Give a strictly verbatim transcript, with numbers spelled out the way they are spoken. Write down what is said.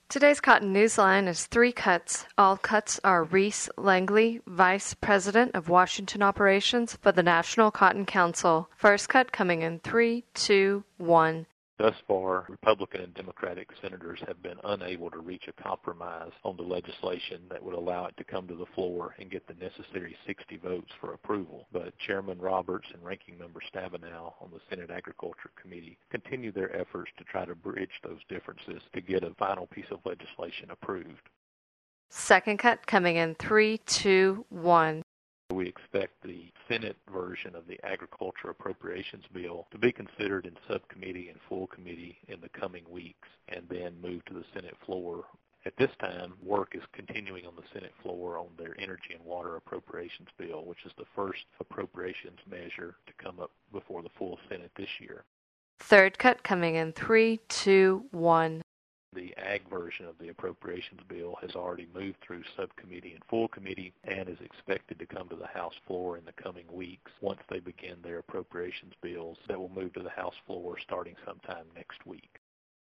Today's Cotton Newsline is three cuts. All cuts are Reese Langley, Vice President of Washington Operations for the National Cotton Council. First cut coming in three, two, one. Thus far, Republican and Democratic senators have been unable to reach a compromise on the legislation that would allow it to come to the floor and get the necessary sixty votes for approval. But Chairman Roberts and Ranking Member Stabenow on the Senate Agriculture Committee continue their efforts to try to bridge those differences to get a final piece of legislation approved. Second cut coming in three, two, one. We expect the Senate version of the Agriculture Appropriations Bill to be considered in subcommittee and full committee in the coming weeks and then move to the Senate floor. At this time, work is continuing on the Senate floor on their Energy and Water Appropriations Bill, which is the first appropriations measure to come up before the full Senate this year. Third cut coming in three, two, one. The Ag version of the Appropriations Bill has already moved through subcommittee and full committee and is expected to come to the House floor in the coming weeks once they begin their appropriations bills that will move to the House floor starting sometime next week.